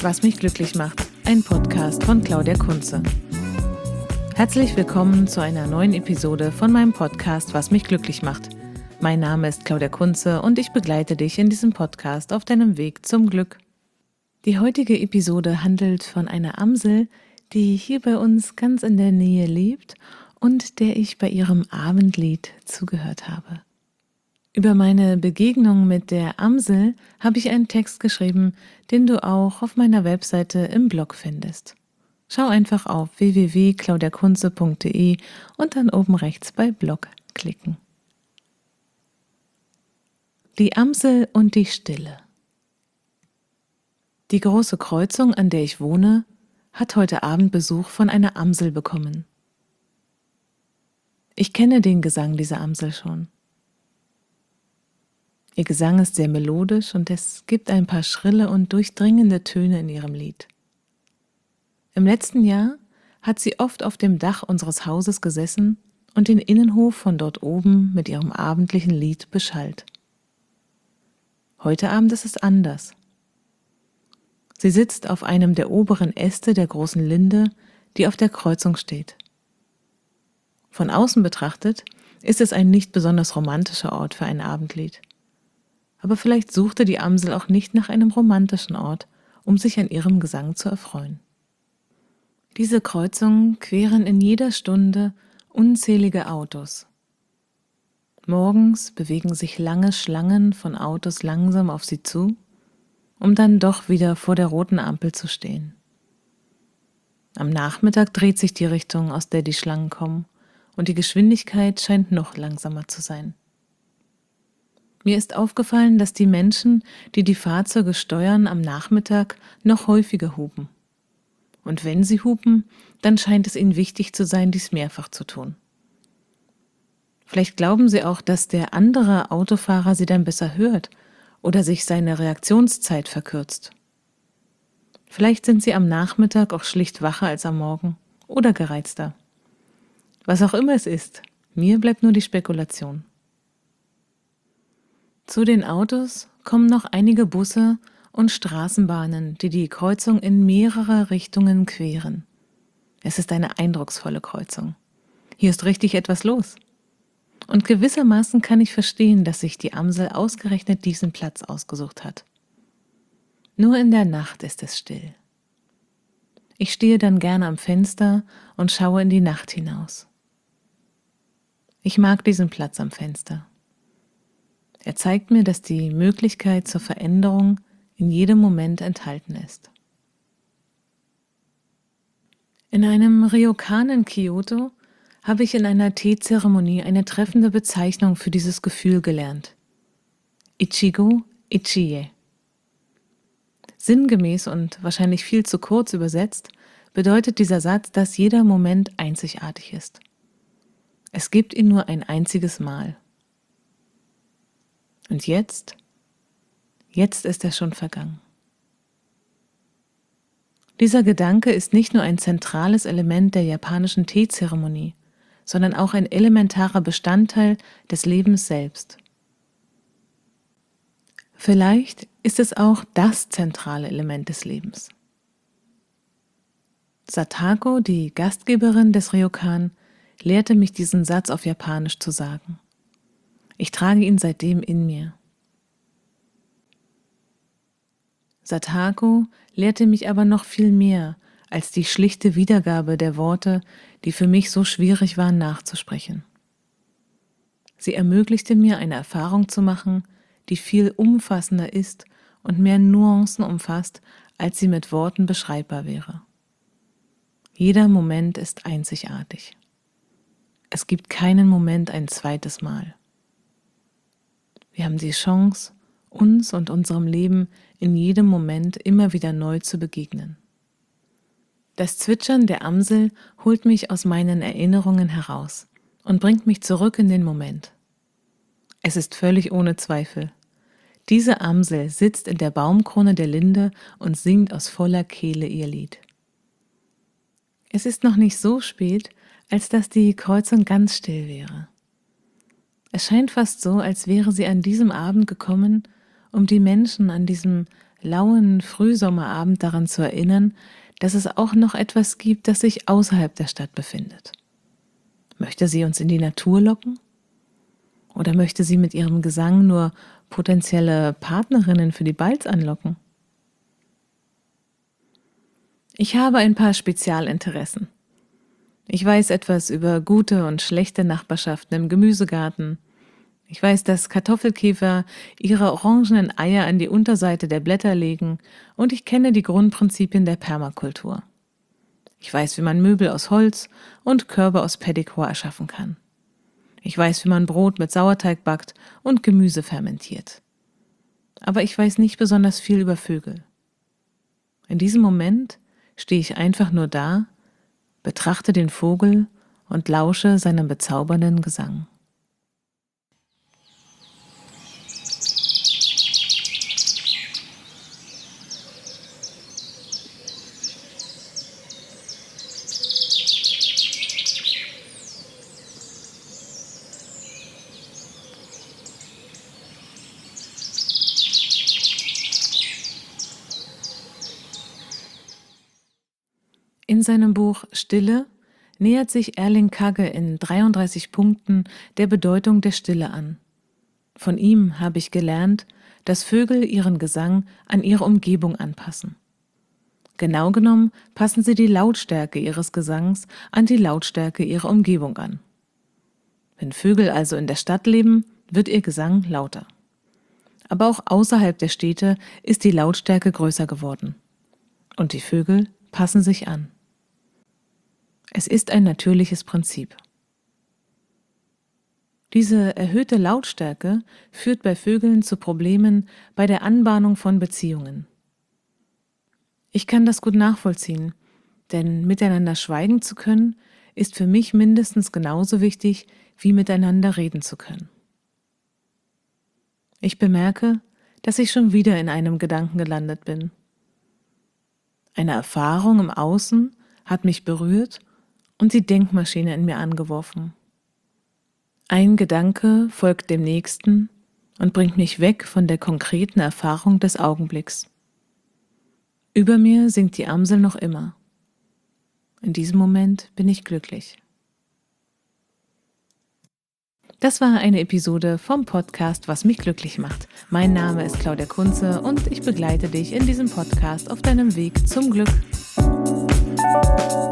Was mich glücklich macht, ein Podcast von Claudia Kunze. Herzlich willkommen zu einer neuen Episode von meinem Podcast Was mich glücklich macht. Mein Name ist Claudia Kunze und ich begleite dich in diesem Podcast auf deinem Weg zum Glück. Die heutige Episode handelt von einer Amsel, die hier bei uns ganz in der Nähe lebt und der ich bei ihrem Abendlied zugehört habe. Über meine Begegnung mit der Amsel habe ich einen Text geschrieben, den du auch auf meiner Webseite im Blog findest. Schau einfach auf www.claudiakunze.de und dann oben rechts bei Blog klicken. Die Amsel und die Stille. Die große Kreuzung, an der ich wohne, hat heute Abend Besuch von einer Amsel bekommen. Ich kenne den Gesang dieser Amsel schon. Ihr Gesang ist sehr melodisch und es gibt ein paar schrille und durchdringende Töne in ihrem Lied. Im letzten Jahr hat sie oft auf dem Dach unseres Hauses gesessen und den Innenhof von dort oben mit ihrem abendlichen Lied beschallt. Heute Abend ist es anders. Sie sitzt auf einem der oberen Äste der großen Linde, die auf der Kreuzung steht. Von außen betrachtet ist es ein nicht besonders romantischer Ort für ein Abendlied. Aber vielleicht suchte die Amsel auch nicht nach einem romantischen Ort, um sich an ihrem Gesang zu erfreuen. Diese Kreuzungen queren in jeder Stunde unzählige Autos. Morgens bewegen sich lange Schlangen von Autos langsam auf sie zu, um dann doch wieder vor der roten Ampel zu stehen. Am Nachmittag dreht sich die Richtung, aus der die Schlangen kommen, und die Geschwindigkeit scheint noch langsamer zu sein. Mir ist aufgefallen, dass die Menschen, die die Fahrzeuge steuern, am Nachmittag noch häufiger hupen. Und wenn sie hupen, dann scheint es ihnen wichtig zu sein, dies mehrfach zu tun. Vielleicht glauben sie auch, dass der andere Autofahrer sie dann besser hört oder sich seine Reaktionszeit verkürzt. Vielleicht sind sie am Nachmittag auch schlicht wacher als am Morgen oder gereizter. Was auch immer es ist, mir bleibt nur die Spekulation. Zu den Autos kommen noch einige Busse und Straßenbahnen, die die Kreuzung in mehrere Richtungen queren. Es ist eine eindrucksvolle Kreuzung. Hier ist richtig etwas los. Und gewissermaßen kann ich verstehen, dass sich die Amsel ausgerechnet diesen Platz ausgesucht hat. Nur in der Nacht ist es still. Ich stehe dann gerne am Fenster und schaue in die Nacht hinaus. Ich mag diesen Platz am Fenster. Er zeigt mir, dass die Möglichkeit zur Veränderung in jedem Moment enthalten ist. In einem Ryokan in Kyoto habe ich in einer Teezeremonie eine treffende Bezeichnung für dieses Gefühl gelernt. Ichigo Ichie. Sinngemäß und wahrscheinlich viel zu kurz übersetzt, bedeutet dieser Satz, dass jeder Moment einzigartig ist. Es gibt ihn nur ein einziges Mal. Und jetzt ist er schon vergangen. Dieser Gedanke ist nicht nur ein zentrales Element der japanischen Teezeremonie, sondern auch ein elementarer Bestandteil des Lebens selbst. Vielleicht ist es auch das zentrale Element des Lebens. Satako, die Gastgeberin des Ryokan, lehrte mich diesen Satz auf Japanisch zu sagen. Ich trage ihn seitdem in mir. Satako lehrte mich aber noch viel mehr als die schlichte Wiedergabe der Worte, die für mich so schwierig waren nachzusprechen. Sie ermöglichte mir, eine Erfahrung zu machen, die viel umfassender ist und mehr Nuancen umfasst, als sie mit Worten beschreibbar wäre. Jeder Moment ist einzigartig. Es gibt keinen Moment ein zweites Mal. Wir haben die Chance, uns und unserem Leben in jedem Moment immer wieder neu zu begegnen. Das Zwitschern der Amsel holt mich aus meinen Erinnerungen heraus und bringt mich zurück in den Moment. Es ist völlig ohne Zweifel. Diese Amsel sitzt in der Baumkrone der Linde und singt aus voller Kehle ihr Lied. Es ist noch nicht so spät, als dass die Kreuzung ganz still wäre. Es scheint fast so, als wäre sie an diesem Abend gekommen, um die Menschen an diesem lauen Frühsommerabend daran zu erinnern, dass es auch noch etwas gibt, das sich außerhalb der Stadt befindet. Möchte sie uns in die Natur locken? Oder möchte sie mit ihrem Gesang nur potenzielle Partnerinnen für die Balz anlocken? Ich habe ein paar Spezialinteressen. Ich weiß etwas über gute und schlechte Nachbarschaften im Gemüsegarten. Ich weiß, dass Kartoffelkäfer ihre orangenen Eier an die Unterseite der Blätter legen und ich kenne die Grundprinzipien der Permakultur. Ich weiß, wie man Möbel aus Holz und Körbe aus Pedikor erschaffen kann. Ich weiß, wie man Brot mit Sauerteig backt und Gemüse fermentiert. Aber ich weiß nicht besonders viel über Vögel. In diesem Moment stehe ich einfach nur da, betrachte den Vogel und lausche seinem bezaubernden Gesang. In seinem Buch Stille nähert sich Erling Kagge in 33 Punkten der Bedeutung der Stille an. Von ihm habe ich gelernt, dass Vögel ihren Gesang an ihre Umgebung anpassen. Genau genommen passen sie die Lautstärke ihres Gesangs an die Lautstärke ihrer Umgebung an. Wenn Vögel also in der Stadt leben, wird ihr Gesang lauter. Aber auch außerhalb der Städte ist die Lautstärke größer geworden. Und die Vögel passen sich an. Es ist ein natürliches Prinzip. Diese erhöhte Lautstärke führt bei Vögeln zu Problemen bei der Anbahnung von Beziehungen. Ich kann das gut nachvollziehen, denn miteinander schweigen zu können, ist für mich mindestens genauso wichtig, wie miteinander reden zu können. Ich bemerke, dass ich schon wieder in einem Gedanken gelandet bin. Eine Erfahrung im Außen hat mich berührt und die Denkmaschine in mir angeworfen. Ein Gedanke folgt dem nächsten und bringt mich weg von der konkreten Erfahrung des Augenblicks. Über mir singt die Amsel noch immer. In diesem Moment bin ich glücklich. Das war eine Episode vom Podcast Was mich glücklich macht. Mein Name ist Claudia Kunze und ich begleite dich in diesem Podcast auf deinem Weg zum Glück.